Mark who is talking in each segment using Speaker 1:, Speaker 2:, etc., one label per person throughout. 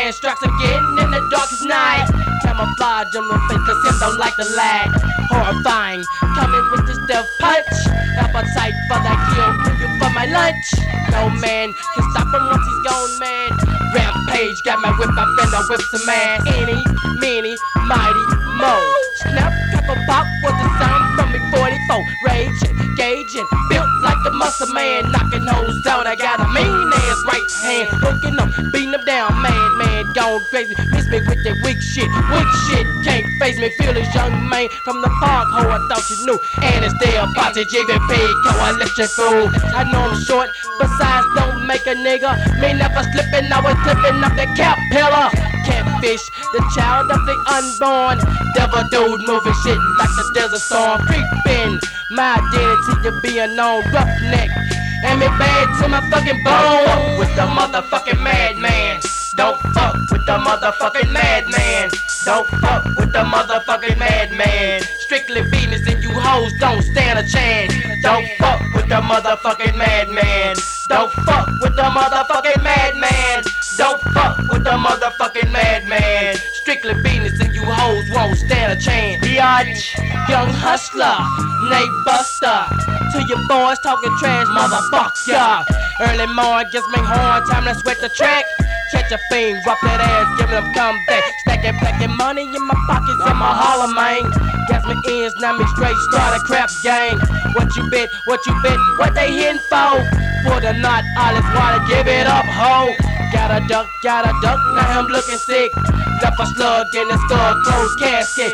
Speaker 1: man strikes again in the darkest night. Camouflage on the face, cause him don't like the lag. Horrifying, coming with this death punch. Appetite for that kill, do you for my lunch? No man can stop him once he's gone mad. Rampage, got my whip, I bend, I whip some ass. Any, meeny, mighty, mo. Snap, crackle, pop was the sound from me 44. Raging, gauging, built like a muscle man. Knocking hoes out, I got a mean ass right hand. Hooking up, beating them down, man, gone crazy. Miss me with that weak shit can't face me. Feel this young man from the park, ho, I thought you knew. And it's still posse, GVP, coalition fool. I know I'm short, besides don't make a nigga. Me never slipping, I was clipping up the cap pillar. Catfish, the child of the unborn. Devil dude moving shit like the desert storm. Creeping, my identity to be a known roughneck. And me bad to my fucking bone. With the motherfucking madman. Don't fuck with the motherfucking madman. Don't fuck with the motherfucking madman. Strictly Venus and you hoes don't stand a chance. Don't fuck with the motherfucking madman. Don't fuck with the motherfucking madman. Don't fuck with the motherfucking madman. Strictly Venus and you hoes won't stand a chance. Biatch, young hustler, Nate Buster. To your boys talking trash, motherfucker. Early morning gets me horn, time to sweat the track. Catch a fiend, drop that ass, give them comeback. Stacking, blacking money in my pockets, I'm a holler, man. Gas me ends, now me straight, start a crap gang. What you bet, what they hitting for? For the knot, all this water, give it up, ho. Got a duck, now I'm looking sick. Left a slug in the skull, closed casket.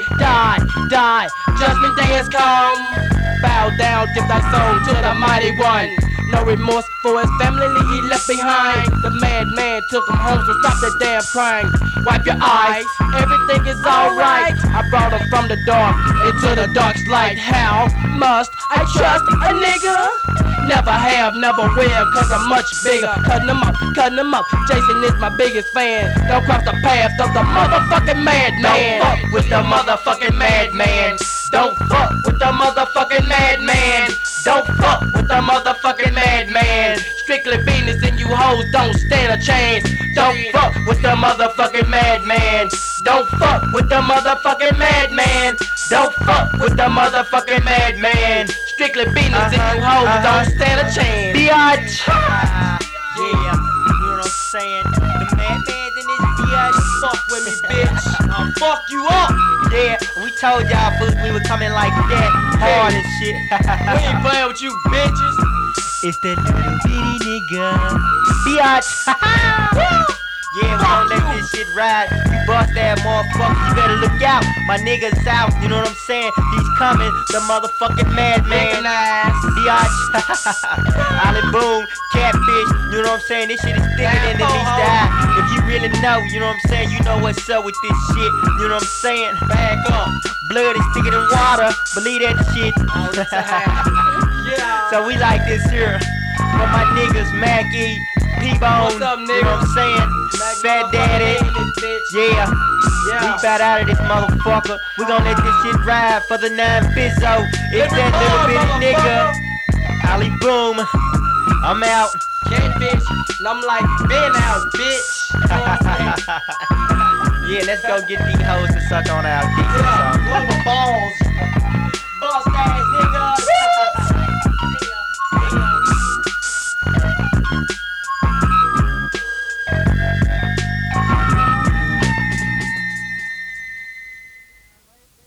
Speaker 1: Die, judgment day has come. Bow down, give thy soul to the mighty one. No remorse for his family he left behind. The madman took him home, so stop that damn crying. Wipe your eyes, everything is alright. I brought him from the dark into the dark's light. How must I trust a nigga? Never have, never will, cause I'm much bigger. Cutting them up, Jason is my biggest fan. Don't cross the path of the motherfucking madman. Don't fuck with the motherfucking madman. Don't fuck with the motherfucking madman. Don't fuck with the motherfucking madman. Strictly Venus and you hoes don't stand a chance. Don't fuck with the motherfucking madman. Don't fuck with the motherfucking madman. Don't fuck with the motherfucking madman. Strictly Venus and you hoes don't stand a chance. Biatch. Yeah, you know what I'm saying? The madman's in this biatch. Fuck with me, bitch. I'll fuck you up. Yeah, we told y'all fools we were coming like that, hard and shit. We ain't playing with you bitches. It's that little bitty nigga. Biatch. Yeah, we gon' let this shit ride. You bust that motherfucker, you better look out. My nigga's out, you know what I'm saying? He's coming, the motherfucking madman. Biatch. Ollie Boom, Catfish, you know what I'm saying? This shit is thicker than the least eye. If you really know, you know what I'm saying? You know what's up with this shit, you know what I'm saying? Back up. Blood is thicker than water, believe that shit. So we like this here. For my niggas, Mackie, P-Bone, you know what I'm saying? Fat Daddy, yeah. We about out of this motherfucker. We gon' let this shit ride for the 9 Fizzo. It's that little bitty nigga. Ollie Boom, I'm out. Catfish, and I'm like, been out, bitch. Yeah, let's go get these hoes to suck on our dicks.